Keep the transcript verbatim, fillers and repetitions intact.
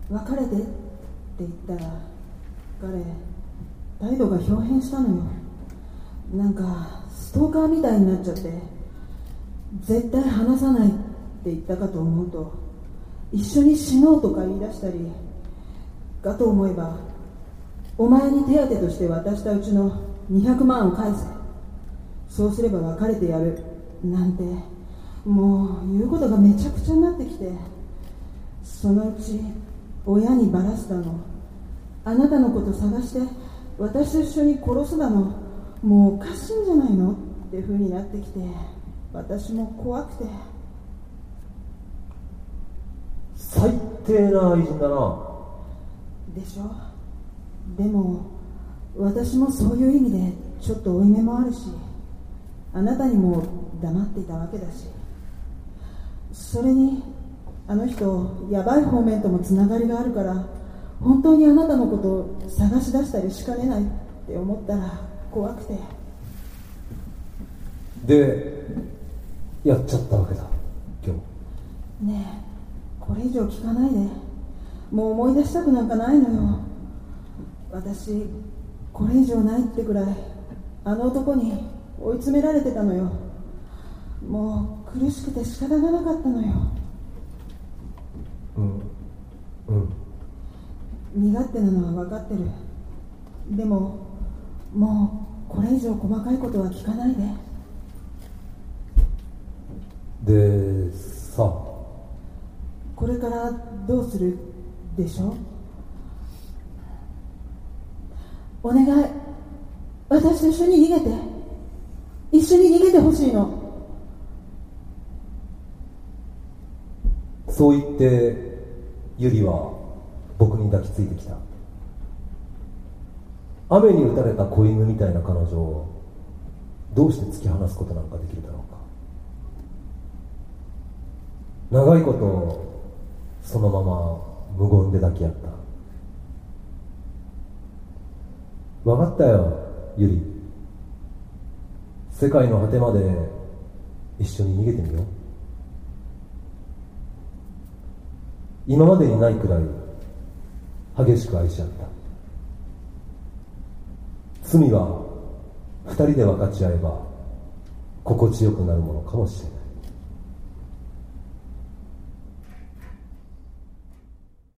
別れてって言ったら彼態度が表変したのよ。なんかストーカーみたいになっちゃって、絶対話さないって言ったかと思うと、一緒に死のうとか言い出したり、かと思えばお前に手当として渡したうちのにひゃくまんを返せ、そうすれば別れてやるなんて、もう言うことがめちゃくちゃになってきて、そのうち親にバラすだの、あなたのこと探して私と一緒に殺すだの、もうおかしいんじゃないのって風になってきて、私も怖くて。 最低な愛人だな。 でしょ。でも私もそういう意味でちょっと負い目もあるし、あなたにも黙っていたわけだし、それにあの人やばい方面ともつながりがあるから、本当にあなたのことを探し出したりしかねないって思ったら怖くて。 でやっちゃったわけだ今日。 ねえ、これ以上聞かないで。もう思い出したくなんかないのよ。私これ以上ないってくらいあの男に追い詰められてたのよ。もう苦しくて仕方がなかったのよ。 うんうん身勝手なのは分かってる。でももうこれ以上細かいことは聞かないで。 でさ、 これからどうするでしょ。お願い、私と一緒に逃げて、一緒に逃げてほしいの。 そう言ってゆりは僕に抱きついてきた。雨に打たれた子犬みたいな彼女をどうして突き放すことなんかできるだろうか。長いことそのまま無言で抱き合った。分かったよゆり、世界の果てまで一緒に逃げてみよう。今までにないくらい激しく愛し合った。罪は二人で分かち合えば心地よくなるものかもしれない。